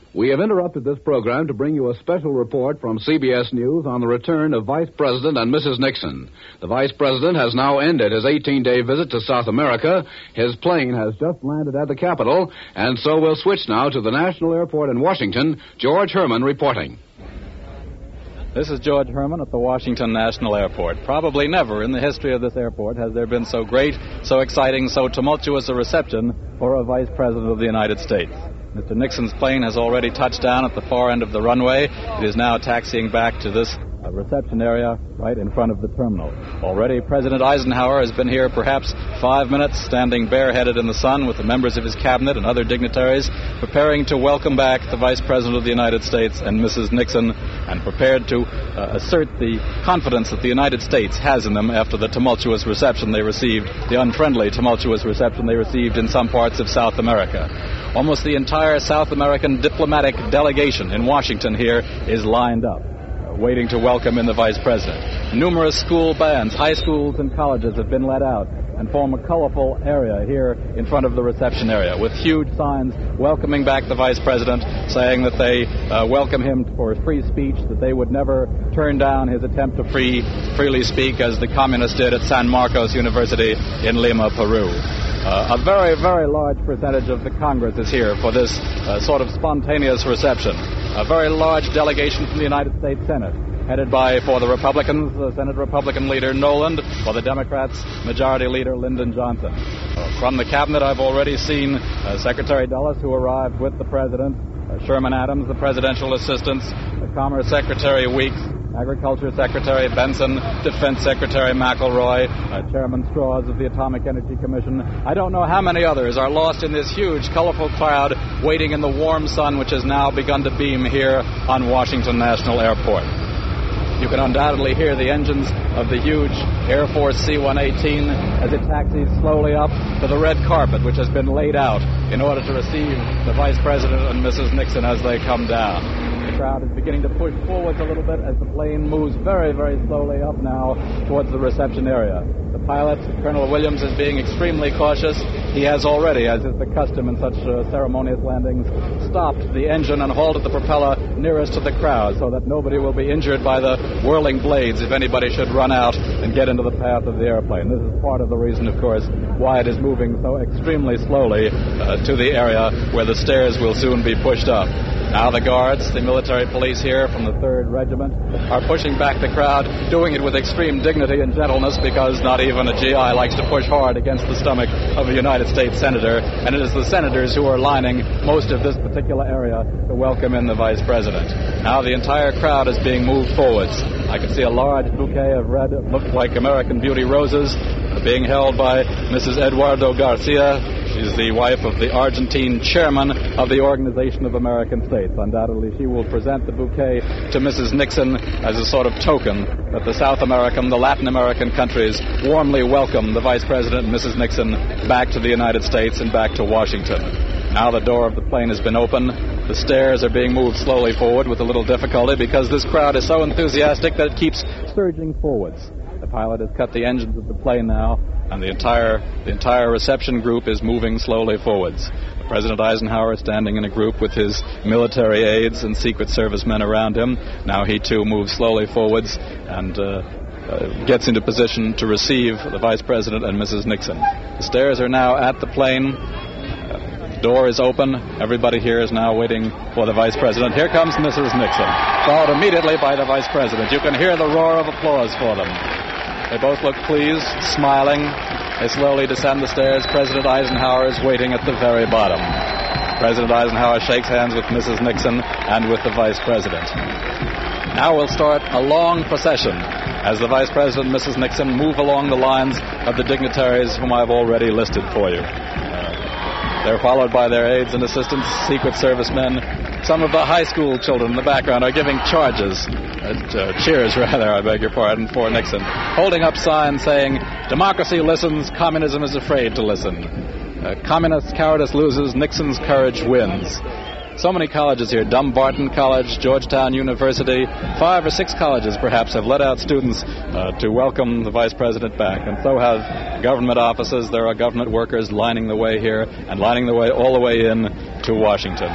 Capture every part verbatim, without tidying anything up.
We have interrupted this program to bring you a special report from C B S News on the return of Vice President and Missus Nixon. The Vice President has now ended his eighteen-day visit to South America. His plane has just landed at the Capitol, and so we'll switch now to the National Airport in Washington. George Herman reporting. This is George Herman at the Washington National Airport. Probably never in the history of this airport has there been so great, so exciting, so tumultuous a reception for a Vice President of the United States. Mister Nixon's plane has already touched down at the far end of the runway. It is now taxiing back to this uh, reception area right in front of the terminal. Already President Eisenhower has been here perhaps five minutes, standing bareheaded in the sun with the members of his cabinet and other dignitaries, preparing to welcome back the Vice President of the United States and Missus Nixon, and prepared to uh, assert the confidence that the United States has in them after the tumultuous reception they received, the unfriendly tumultuous reception they received in some parts of South America. Almost the entire South American diplomatic delegation in Washington here is lined up, uh, waiting to welcome in the Vice President. Numerous school bands, high schools and colleges have been let out and form a colorful area here in front of the reception area with huge signs welcoming back the Vice President, saying that they uh, welcome him for free speech, that they would never turn down his attempt to free, freely speak as the communists did at San Marcos University in Lima, Peru. Uh, a very, very large percentage of the Congress is here for this uh, sort of spontaneous reception. A very large delegation from the United States Senate, headed by, for the Republicans, the Senate Republican leader Noland, for the Democrats, Majority Leader Lyndon Johnson. Uh, from the cabinet, I've already seen uh, Secretary Dulles, who arrived with the President, uh, Sherman Adams, the presidential assistants, uh, Commerce Secretary Weeks, Agriculture Secretary Benson, Defense Secretary McElroy, uh, Chairman Straws of the Atomic Energy Commission. I don't know how many others are lost in this huge, colorful crowd waiting in the warm sun which has now begun to beam here on Washington National Airport. You can undoubtedly hear the engines of the huge Air Force C one eighteen as it taxis slowly up to the red carpet which has been laid out in order to receive the Vice President and Missus Nixon as they come down. The crowd is beginning to push forwards a little bit as the plane moves very, very slowly up now towards the reception area. The pilot, Colonel Williams, is being extremely cautious. He has already, as is the custom in such uh, ceremonious landings, stopped the engine and halted the propeller nearest to the crowd so that nobody will be injured by the whirling blades if anybody should run out and get into the path of the airplane. This is part of the reason, of course, why it is moving so extremely slowly uh, to the area where the stairs will soon be pushed up. Now the guards, the military police here from the third Regiment, are pushing back the crowd, doing it with extreme dignity and gentleness because not even a G I likes to push hard against the stomach of a United States senator, and it is the senators who are lining most of this particular area to welcome in the Vice President. Now the entire crowd is being moved forwards. I can see a large bouquet of red, look like American Beauty roses, being held by Missus Eduardo Garcia. She's the wife of the Argentine chairman of the Organization of American States. Undoubtedly, she will present the bouquet to Missus Nixon as a sort of token that the South American, the Latin American countries warmly welcome the Vice President and Missus Nixon back to the United States and back to Washington. Now the door of the plane has been opened. The stairs are being moved slowly forward with a little difficulty because this crowd is so enthusiastic that it keeps surging forwards. The pilot has cut the engines of the plane now, and the entire the entire reception group is moving slowly forwards. President Eisenhower is standing in a group with his military aides and Secret Service men around him. Now he too moves slowly forwards and uh, uh, gets into position to receive the Vice President and Missus Nixon. The stairs are now at the plane. Uh, the door is open. Everybody here is now waiting for the Vice President. Here comes Missus Nixon, followed immediately by the Vice President. You can hear the roar of applause for them. They both look pleased, smiling. They slowly descend the stairs. President Eisenhower is waiting at the very bottom. President Eisenhower shakes hands with Missus Nixon and with the Vice President. Now we'll start a long procession as the Vice President and Missus Nixon move along the lines of the dignitaries whom I've already listed for you. They're followed by their aides and assistants, Secret Service men. Some of the high school children in the background are giving charges, uh, uh, cheers rather, I beg your pardon, for Nixon, holding up signs saying, "Democracy listens, communism is afraid to listen. Uh, communist cowardice loses, Nixon's courage wins." So many colleges here, Dumbarton College, Georgetown University, five or six colleges perhaps have let out students uh, to welcome the Vice President back. And so have government offices. There are government workers lining the way here and lining the way all the way in to Washington.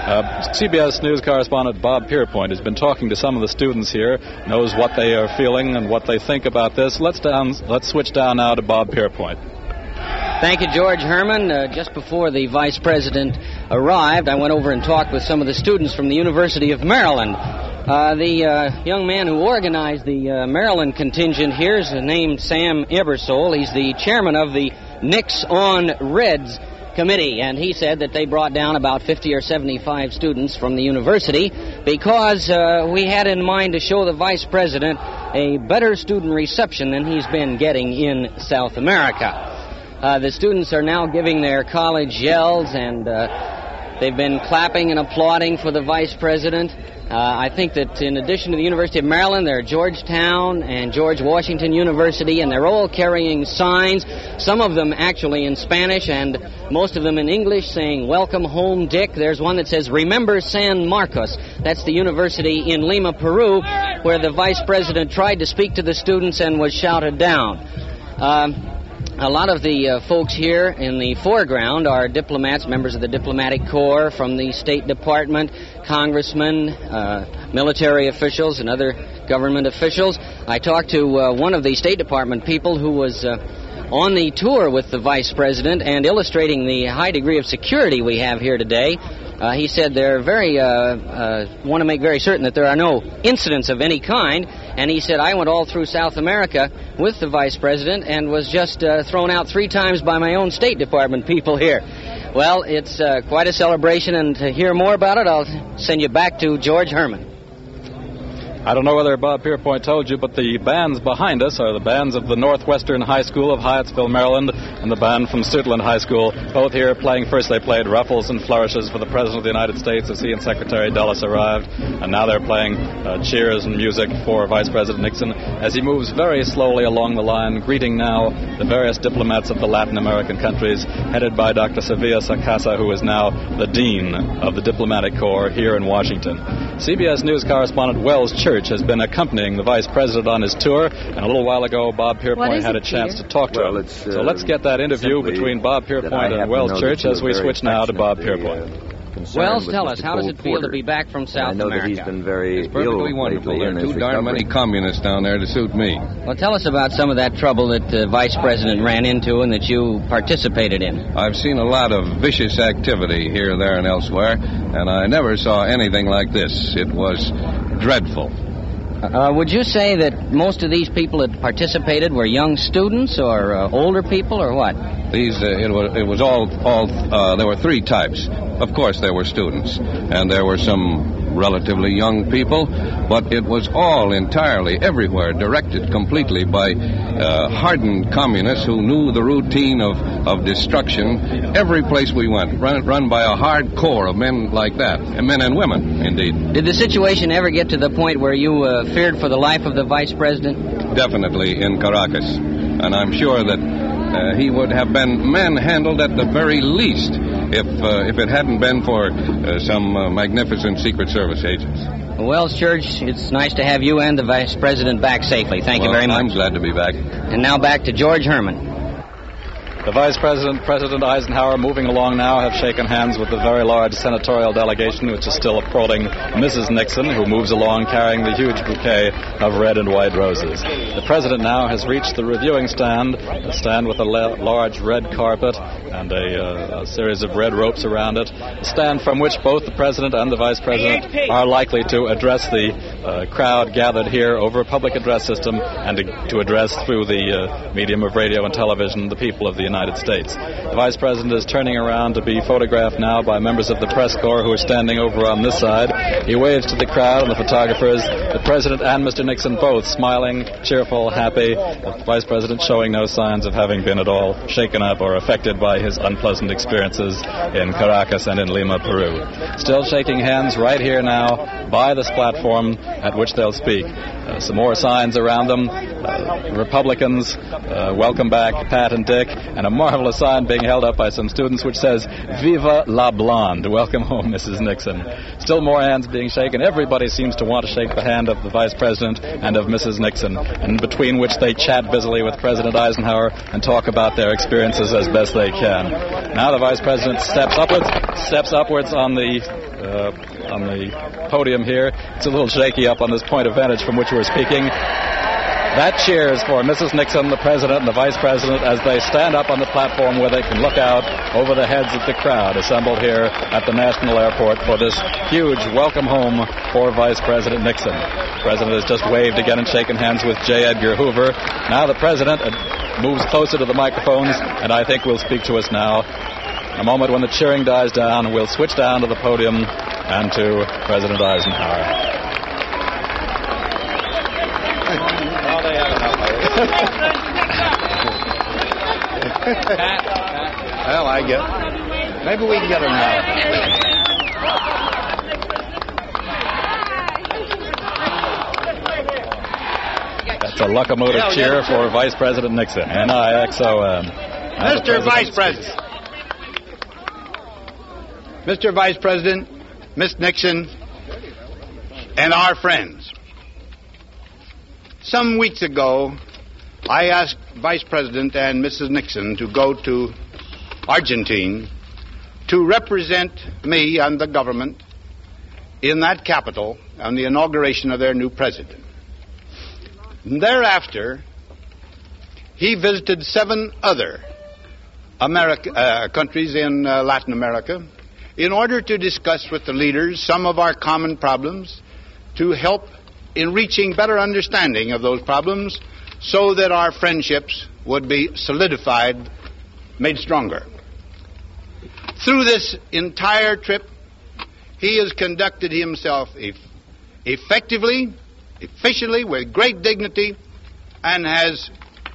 Uh, C B S News correspondent Bob Pierpoint has been talking to some of the students here, knows what they are feeling and what they think about this. Let's down. Let's switch down now to Bob Pierpoint. Thank you, George Herman. Uh, just before the Vice President arrived, I went over and talked with some of the students from the University of Maryland. Uh, the uh, young man who organized the uh, Maryland contingent here is named Sam Ebersole. He's the chairman of the Knicks on Reds committee, and he said that they brought down about fifty or seventy-five students from the university because uh, we had in mind to show the Vice President a better student reception than he's been getting in South America. Uh, the students are now giving their college yells, and uh, they've been clapping and applauding for the Vice President. Uh, I think that in addition to the University of Maryland, there are Georgetown and George Washington University, and they're all carrying signs, some of them actually in Spanish and most of them in English, saying, "Welcome home, Dick." There's one that says, "Remember San Marcos." That's the university in Lima, Peru, where the Vice President tried to speak to the students and was shouted down. Uh, A lot of the uh, folks here in the foreground are diplomats, members of the diplomatic corps, from the State Department, congressmen, uh, military officials, and other government officials. I talked to uh, one of the State Department people who was uh, on the tour with the Vice President and illustrating the high degree of security we have here today. Uh, he said they're very, uh, uh, want to make very certain that there are no incidents of any kind. And he said, I went all through South America with the Vice President and was just uh, thrown out three times by my own State Department people here. Well, it's uh, quite a celebration, and to hear more about it, I'll send you back to George Herman. I don't know whether Bob Pierpoint told you, but the bands behind us are the bands of the Northwestern High School of Hyattsville, Maryland, and the band from Suitland High School, both here playing. First they played Ruffles and Flourishes for the President of the United States as he and Secretary Dulles arrived, and now they're playing uh, cheers and music for Vice President Nixon as he moves very slowly along the line, greeting now the various diplomats of the Latin American countries, headed by Doctor Sevilla Sacasa, who is now the Dean of the Diplomatic Corps here in Washington. C B S News correspondent Wells Church has been accompanying the Vice President on his tour, and a little while ago Bob Pierpoint had a chance to talk to well, him. Uh, so let's get that interview between Bob Pierpoint and Wells Church as we switch now to Bob Pierpoint. Wells, tell us, how does it feel to be back from South America? I know America? that he's been very It's perfectly ill wonderful. lately There are in his too darn recovery. many communists down there to suit me. Well, tell us about some of that trouble that the Vice President ran into and that you participated in. I've seen a lot of vicious activity here, there, and elsewhere, and I never saw anything like this. It was dreadful. Uh, would you say that most of these people that participated were young students or uh, older people or what? These, uh, it was, it was all, all uh, there were three types. Of course, there were students, and there were some relatively young people, but it was all entirely, everywhere, directed completely by uh, hardened communists who knew the routine of, of destruction. Every place we went, run, run by a hard core of men like that, and men and women, indeed. Did the situation ever get to the point where you uh, feared for the life of the Vice President? Definitely in Caracas, and I'm sure that uh, he would have been manhandled at the very least if uh, if it hadn't been for uh, some uh, magnificent Secret Service agents. Wells Church, it's nice to have you and the Vice President back safely. Thank well, you very much. I'm glad to be back. And now back to George Herman. The Vice President, President Eisenhower, moving along now, have shaken hands with the very large senatorial delegation, which is still applauding Missus Nixon, who moves along carrying the huge bouquet of red and white roses. The President now has reached the reviewing stand, a stand with a la- large red carpet and a, uh, a series of red ropes around it, a stand from which both the President and the Vice President are likely to address the uh, crowd gathered here over a public address system and to, to address through the uh, medium of radio and television the people of the United United States. The Vice President is turning around to be photographed now by members of the press corps who are standing over on this side. He waves to the crowd and the photographers. The President and Mister Nixon both smiling, cheerful, happy. The Vice President showing no signs of having been at all shaken up or affected by his unpleasant experiences in Caracas and in Lima, Peru. Still shaking hands right here now by this platform at which they'll speak. Uh, some more signs around them. Uh, Republicans, uh, welcome back, Pat and Dick, and a marvelous sign being held up by some students which says, Viva la Blonde. Welcome home, Missus Nixon. Still more hands being shaken. Everybody seems to want to shake the hand of the Vice President and of Missus Nixon, in between which they chat busily with President Eisenhower and talk about their experiences as best they can. Now the Vice President steps upwards, steps upwards on the uh, on the podium here. It's a little shaky up on this point of vantage from which we're speaking. That cheers for Missus Nixon, the President, and the Vice President as they stand up on the platform where they can look out over the heads of the crowd assembled here at the National Airport for this huge welcome home for Vice President Nixon. The President has just waved again and shaken hands with J. Edgar Hoover. Now the President moves closer to the microphones, and I think will speak to us now. In a moment when the cheering dies down, we'll switch down to the podium and to President Eisenhower. Well, I get. Maybe we can get her now. That's a locomotive cheer for Vice President Nixon. N I X O N. Mister Vice President. Mister Vice President, Miss Nixon, and our friends. Some weeks ago, I asked Vice President and Missus Nixon to go to Argentina to represent me and the government in that capital on the inauguration of their new president. And thereafter, he visited seven other America, uh, countries in uh, Latin America in order to discuss with the leaders some of our common problems, to help in reaching better understanding of those problems so that our friendships would be solidified, made stronger. Through this entire trip, he has conducted himself eff- effectively, efficiently, with great dignity, and has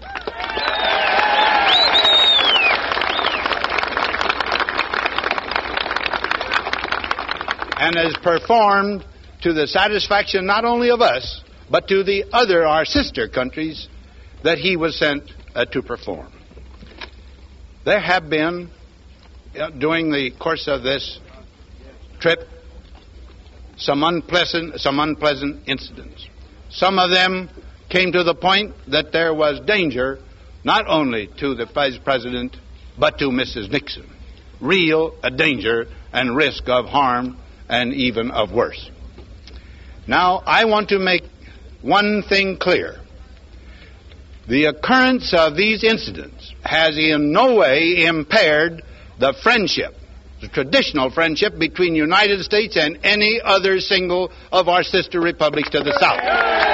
and has performed to the satisfaction not only of us, but to the other, our sister countries, that he was sent uh, to perform. There have been, uh, during the course of this trip, some unpleasant, some unpleasant incidents. Some of them came to the point that there was danger, not only to the Vice President, but to Missus Nixon. Real uh, danger and risk of harm and even of worse. Now, I want to make one thing clear. The occurrence of these incidents has in no way impaired the friendship, the traditional friendship between the United States and any other single of our sister republics to the south.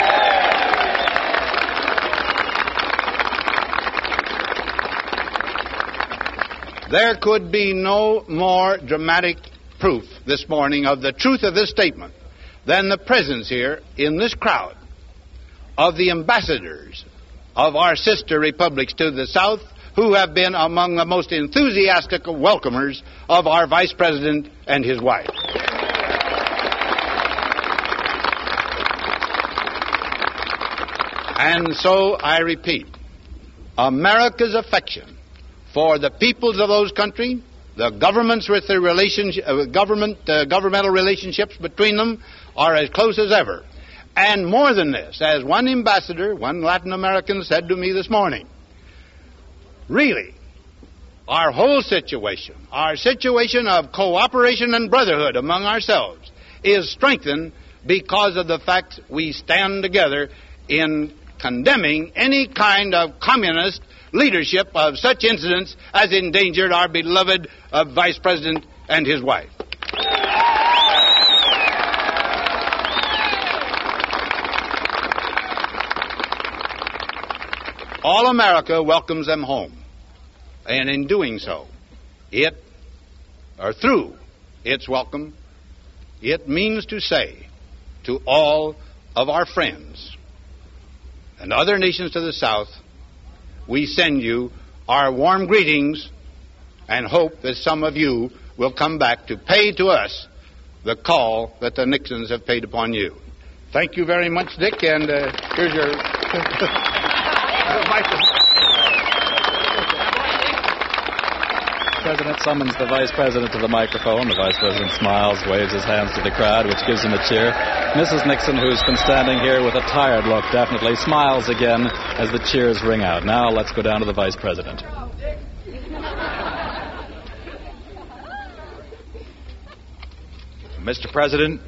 There could be no more dramatic proof this morning of the truth of this statement than the presence here in this crowd of the ambassadors of our sister republics to the south, who have been among the most enthusiastic welcomers of our Vice President and his wife. And so I repeat, America's affection for the peoples of those countries, the governments with their relationship, uh, government, uh, governmental relationships between them are as close as ever. And more than this, as one ambassador, one Latin American said to me this morning, really, our whole situation, our situation of cooperation and brotherhood among ourselves is strengthened because of the fact we stand together in condemning any kind of communist leadership of such incidents as endangered our beloved uh, Vice President and his wife. All America welcomes them home. And in doing so, it, or through its welcome, it means to say to all of our friends and other nations to the south, we send you our warm greetings and hope that some of you will come back to pay to us the call that the Nixons have paid upon you. Thank you very much, Dick, and uh, here's your microphone. The President summons the Vice President to the microphone. The Vice President smiles, waves his hands to the crowd, which gives him a cheer. Missus Nixon, who's been standing here with a tired look, definitely smiles again as the cheers ring out. Now let's go down to the Vice President. Mister President,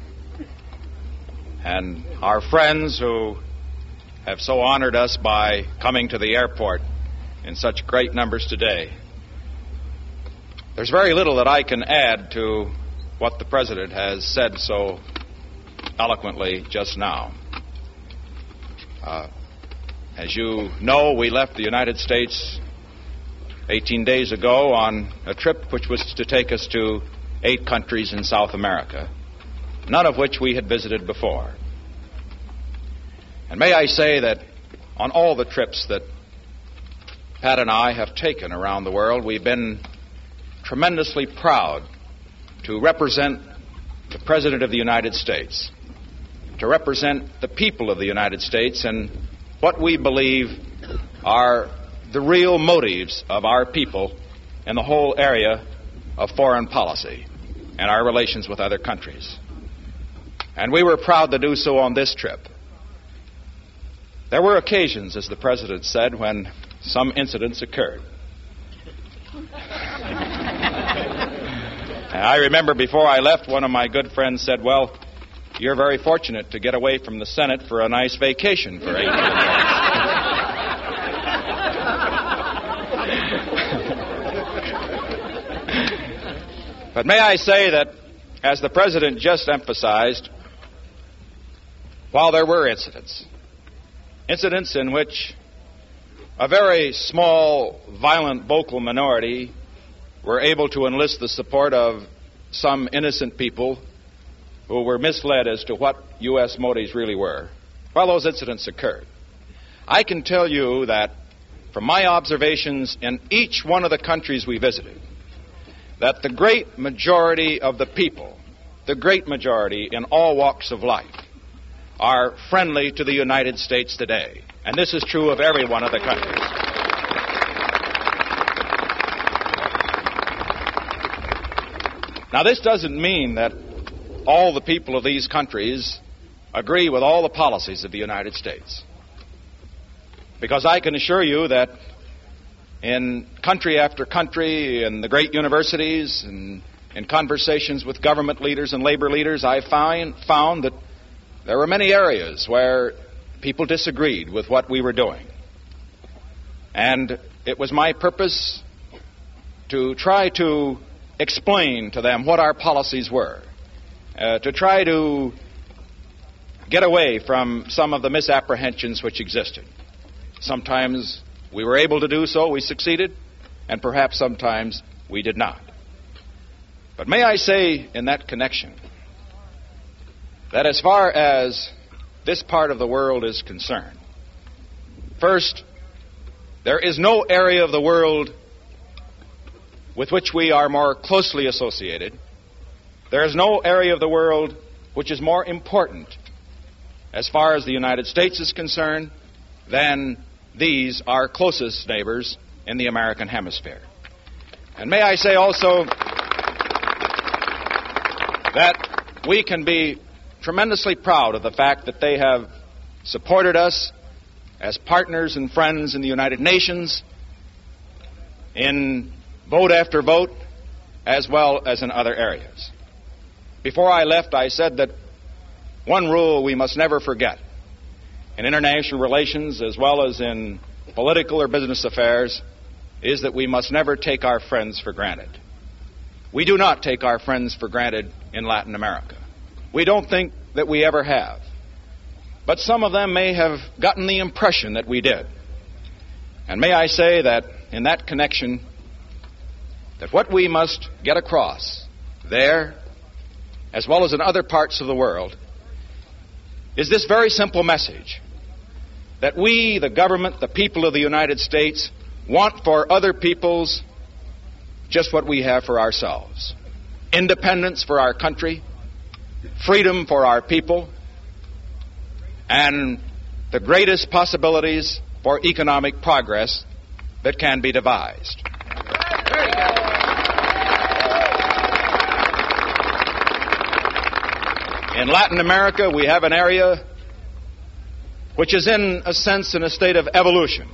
and our friends who have so honored us by coming to the airport in such great numbers today, there's very little that I can add to what the President has said so eloquently just now. Uh, as you know, we left the United States eighteen days ago on a trip which was to take us to eight countries in South America, none of which we had visited before. And may I say that on all the trips that Pat and I have taken around the world, we've been tremendously proud to represent the President of the United States, to represent the people of the United States and what we believe are the real motives of our people in the whole area of foreign policy and our relations with other countries. And we were proud to do so on this trip. There were occasions, as the President said, when some incidents occurred. I remember before I left, one of my good friends said, well, you're very fortunate to get away from the Senate for a nice vacation for eighteen days. But may I say that, as the President just emphasized, while there were incidents, incidents in which a very small, violent, vocal minority were able to enlist the support of some innocent people who were misled as to what U S motives really were, while those incidents occurred, I can tell you that from my observations in each one of the countries we visited, that the great majority of the people, the great majority in all walks of life, are friendly to the United States today. And this is true of every one of the countries. Now, this doesn't mean that all the people of these countries agree with all the policies of the United States. Because I can assure you that in country after country, in the great universities, and in conversations with government leaders and labor leaders, I find, found that there were many areas where people disagreed with what we were doing. And it was my purpose to try to explain to them what our policies were, uh, to try to get away from some of the misapprehensions which existed. Sometimes we were able to do so, we succeeded, and perhaps sometimes we did not. But may I say in that connection that as far as this part of the world is concerned, first, there is no area of the world with which we are more closely associated. There is no area of the world which is more important as far as the United States is concerned than these, our closest neighbors in the American hemisphere. And may I say also that we can be tremendously proud of the fact that they have supported us as partners and friends in the United Nations, in vote after vote, as well as in other areas. Before I left, I said that one rule we must never forget in international relations as well as in political or business affairs is that we must never take our friends for granted. We do not take our friends for granted in Latin America. We don't think that we ever have. But some of them may have gotten the impression that we did. And may I say that in that connection, that what we must get across there, as well as in other parts of the world, is this very simple message: that we, the government, the people of the United States, want for other peoples just what we have for ourselves. Independence for our country, freedom for our people, and the greatest possibilities for economic progress that can be devised. In Latin America, we have an area which is in a sense in a state of evolution.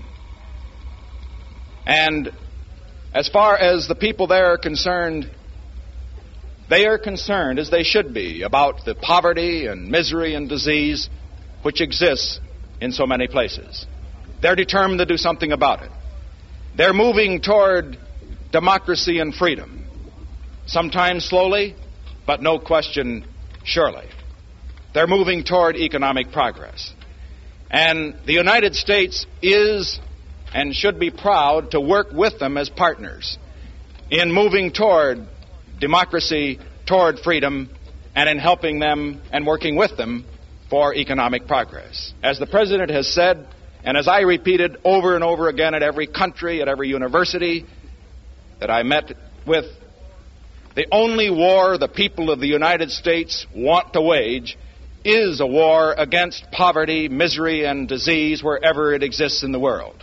And as far as the people there are concerned, they are concerned, as they should be, about the poverty and misery and disease which exists in so many places. They're determined to do something about it. They're moving toward democracy and freedom, sometimes slowly, but no question, surely. They're moving toward economic progress. And the United States is and should be proud to work with them as partners in moving toward democracy, toward freedom, and in helping them and working with them for economic progress. As the President has said, and as I repeated over and over again at every country, at every university that I met with, the only war the people of the United States want to wage is a war against poverty, misery, and disease wherever it exists in the world.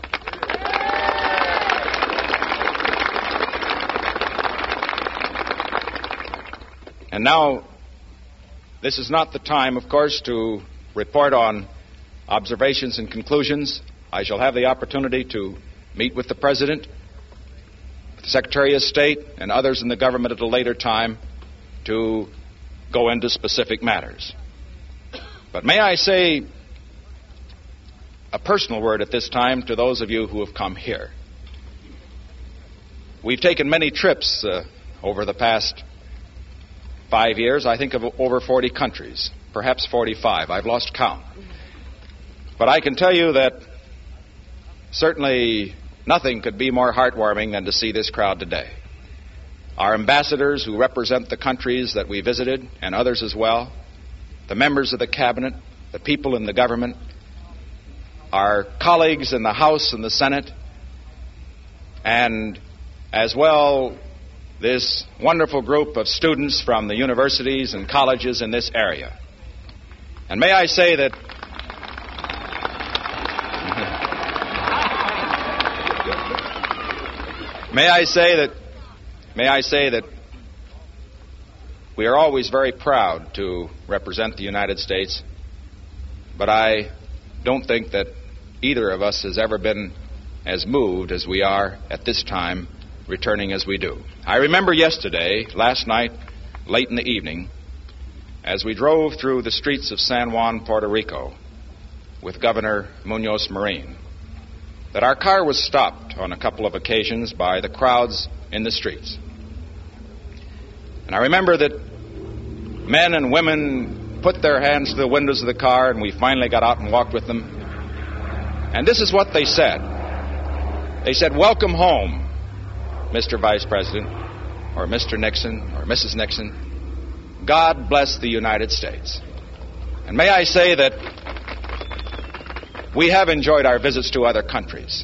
And now, this is not the time, of course, to report on observations and conclusions. I shall have the opportunity to meet with the President, the Secretary of State, and others in the government at a later time to go into specific matters. But may I say a personal word at this time to those of you who have come here. We've taken many trips uh, over the past five years, I think of over forty countries, perhaps forty-five. I've lost count. But I can tell you that certainly nothing could be more heartwarming than to see this crowd today. Our ambassadors who represent the countries that we visited, and others as well, the members of the cabinet, the people in the government, our colleagues in the House and the Senate, and as well this wonderful group of students from the universities and colleges in this area. And may I say that may I say that may I say that we are always very proud to represent the United States, but I don't think that either of us has ever been as moved as we are at this time, returning as we do. I remember yesterday, last night, late in the evening, as we drove through the streets of San Juan, Puerto Rico, with Governor Munoz Marin, that our car was stopped on a couple of occasions by the crowds in the streets. And I remember that men and women put their hands to the windows of the car, and we finally got out and walked with them. And this is what they said. They said, "Welcome home, Mister Vice President," or Mister Nixon, or Missus Nixon. "God bless the United States." And may I say that we have enjoyed our visits to other countries.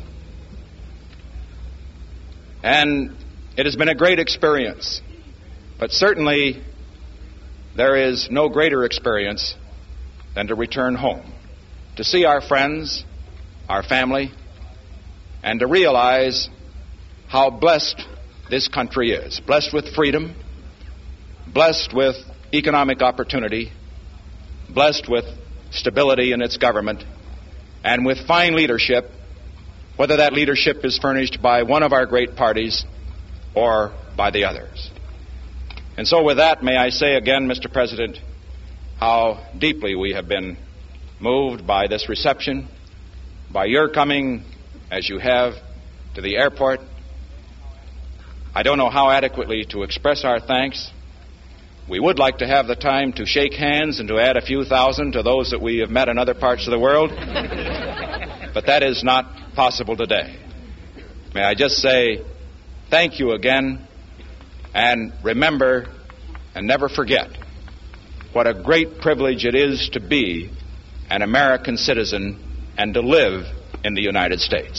And it has been a great experience. But certainly, there is no greater experience than to return home, to see our friends, our family, and to realize how blessed this country is. Blessed with freedom, blessed with economic opportunity, blessed with stability in its government, and with fine leadership, whether that leadership is furnished by one of our great parties or by the others. And so with that, may I say again, Mister President, how deeply we have been moved by this reception, by your coming, as you have, to the airport. I don't know how adequately to express our thanks. We would like to have the time to shake hands and to add a few thousand to those that we have met in other parts of the world, but that is not possible today. May I just say thank you again, and remember and never forget what a great privilege it is to be an American citizen and to live in the United States.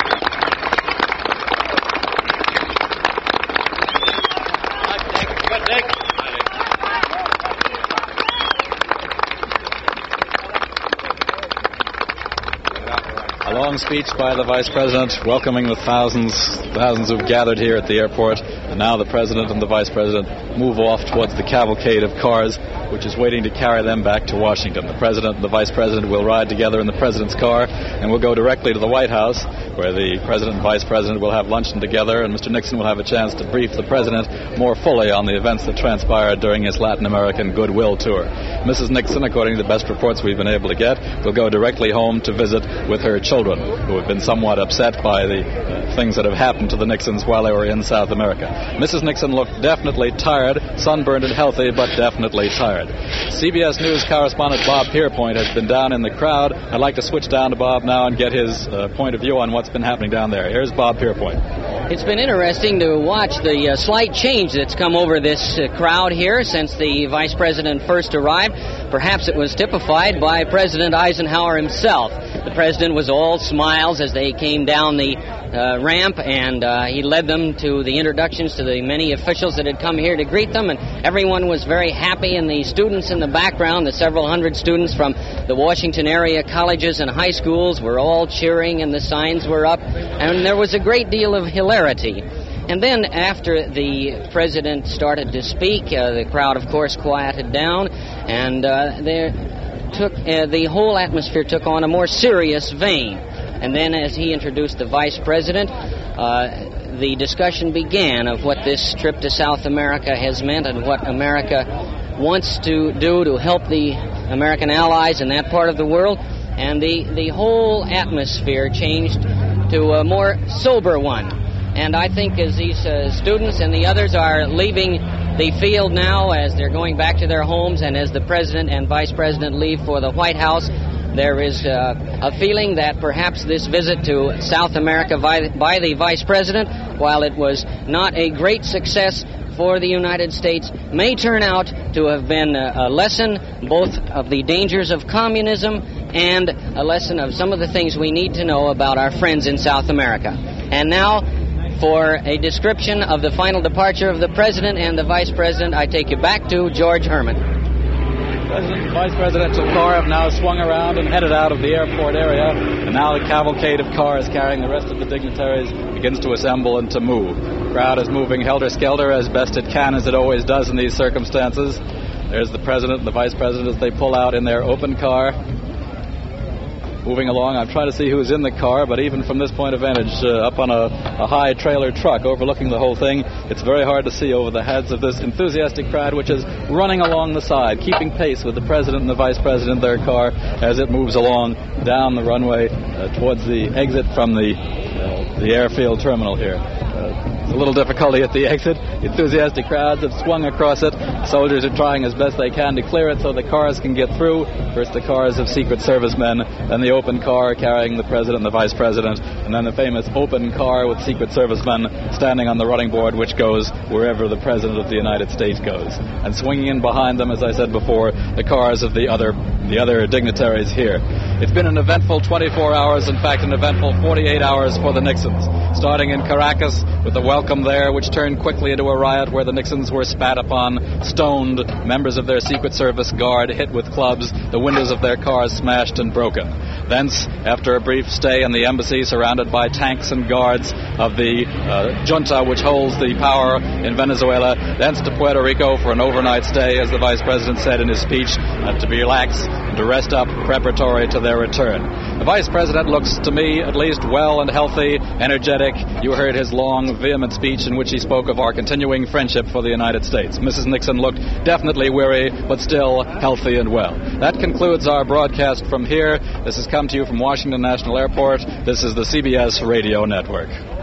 Good day. long speech by the Vice President welcoming the thousands, thousands who've gathered here at the airport. And now the President and the Vice President move off towards the cavalcade of cars, which is waiting to carry them back to Washington. The President and the Vice President will ride together in the President's car, and we'll go directly to the White House, where the President and Vice President will have luncheon together, and Mister Nixon will have a chance to brief the President more fully on the events that transpired during his Latin American goodwill tour. Missus Nixon, according to the best reports we've been able to get, will go directly home to visit with her children, who have been somewhat upset by the uh, things that have happened to the Nixons while they were in South America. Missus Nixon looked definitely tired, sunburned and healthy, but definitely tired. C B S News correspondent Bob Pierpoint has been down in the crowd. I'd like to switch down to Bob now and get his uh, point of view on what's been happening down there. Here's Bob Pierpoint. It's been interesting to watch the uh, slight change that's come over this uh, crowd here since the Vice President first arrived. Perhaps it was typified by President Eisenhower himself. The President was all smiles as they came down the uh, ramp, and uh, he led them to the introductions to the many officials that had come here to greet them, and everyone was very happy, and the students in the background, the several hundred students from the Washington area colleges and high schools were all cheering, and the signs were up, and there was a great deal of hilarity. And then after the President started to speak, uh, the crowd, of course, quieted down, and uh, there took uh, the whole atmosphere took on a more serious vein. And then as he introduced the Vice President, uh, the discussion began of what this trip to South America has meant and what America wants to do to help the American allies in that part of the world. And the, the whole atmosphere changed to a more sober one. And I think as these uh, students and the others are leaving the field now, as they're going back to their homes, and as the President and Vice President leave for the White House, there is uh, a feeling that perhaps this visit to South America by, by the Vice President, while it was not a great success for the United States, may turn out to have been a, a lesson both of the dangers of communism and a lesson of some of the things we need to know about our friends in South America. And now, for a description of the final departure of the President and the Vice President, I take you back to George Herman. President and Vice Presidential car have now swung around and headed out of the airport area, and now the cavalcade of cars carrying the rest of the dignitaries begins to assemble and to move. The crowd is moving helter-skelter as best it can, as it always does in these circumstances. There's the President and the Vice President as they pull out in their open car. Moving along, I'm trying to see who's in the car, but even from this point of vantage, uh, up on a, a high trailer truck overlooking the whole thing, it's very hard to see over the heads of this enthusiastic crowd, which is running along the side, keeping pace with the President and the Vice President in their car as it moves along down the runway uh, towards the exit from the, uh, the airfield terminal here. Uh, It's a little difficulty at the exit. Enthusiastic crowds have swung across it. Soldiers are trying as best they can to clear it so the cars can get through. First the cars of Secret Service men, then the open car carrying the President and the Vice President, and then the famous open car with Secret Service men standing on the running board, which goes wherever the President of the United States goes. And swinging in behind them, as I said before, the cars of the other the other dignitaries here. It's been an eventful twenty-four hours, in fact an eventful forty-eight hours for the Nixons, starting in Caracas with the welcome there, which turned quickly into a riot where the Nixons were spat upon, stoned, members of their Secret Service guard hit with clubs, the windows of their cars smashed and broken. Thence, after a brief stay in the embassy surrounded by tanks and guards of the uh, junta which holds the power in Venezuela, thence to Puerto Rico for an overnight stay, as the Vice President said in his speech, uh, to relax and to rest up preparatory to their return. The Vice President looks, to me at least, well and healthy, energetic. You heard his long, vehement speech in which he spoke of our continuing friendship for the United States. Missus Nixon looked definitely weary, but still healthy and well. That concludes our broadcast from here. This has come to you from Washington National Airport. This is the C B S Radio Network.